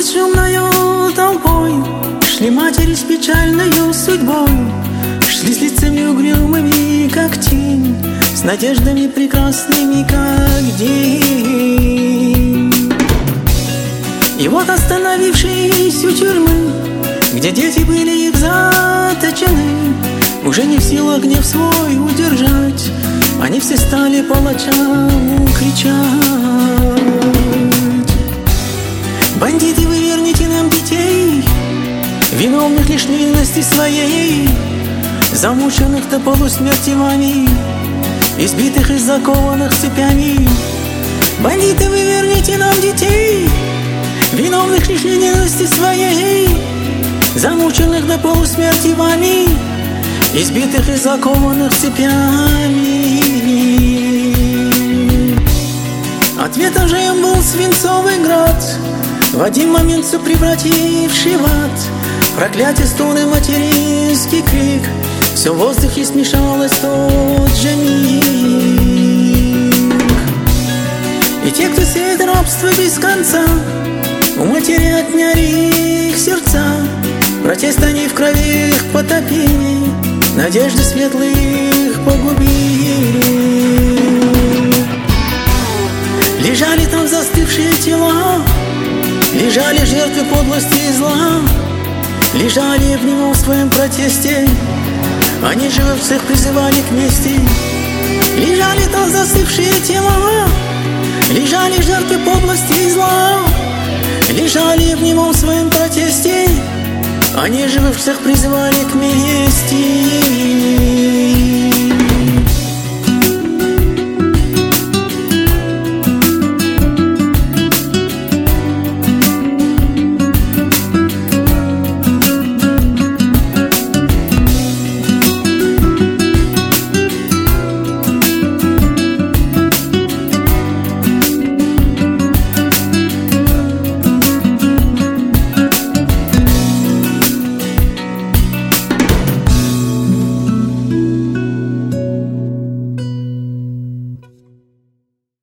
Улиц шумною толпой шли матери с печальною судьбой, шли с лицами угрюмыми, как тень, с надеждами прекрасными, как день. И вот, остановившись у тюрьмы, где дети были их заточены, уже не в силах гнев свой удержать, они все стали палачам кричать: бандиты, вы верните нам детей, виновных лишь невинности своей, замученных до полусмерти вами, избитых и закованных цепями. Бандиты, вы верните нам детей, виновных лишь невинности своей, замученных до полусмерти вами, избитых и закованных цепями. Ответом же им был свинцовый град, в один момент все превративший в ад. Проклятие, стоны, материнский крик, все в воздухе смешалось в тот же миг. И те, кто сеет рабство без конца, у матери отняли их сердца. Протест они в крови их потопили, надежды светлые их погубили. Лежали там застывшие тела, лежали жертвы подлости и зла, лежали в немом своем протесте, они же всех призывали к мести. Лежали там застывшие тела, лежали жертвы подлости и зла, лежали в немом своем протесте, они же всех призывали к мести.